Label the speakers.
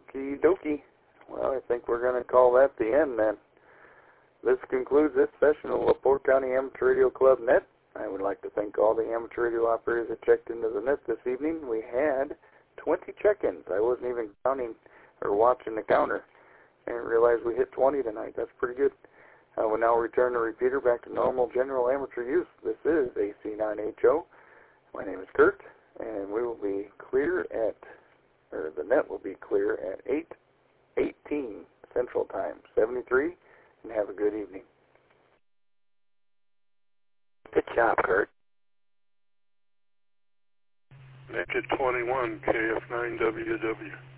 Speaker 1: Okie dokie. Well, I think we're going to call that the end then. This concludes this session of LaPorte County Amateur Radio Club Net. I would like to thank all the amateur radio operators that checked into the net this evening. We had 20 check-ins. I wasn't even counting or watching the counter. I didn't realize we hit 20 tonight. That's pretty good. I will now return the repeater back to normal general amateur use. This is AC9HO. My name is Kurt, and we will be clear at, or the net will be clear at 8:18 Central Time, 73, and have a good evening.
Speaker 2: Good job, Kurt.
Speaker 3: Naked 21, KF9WW.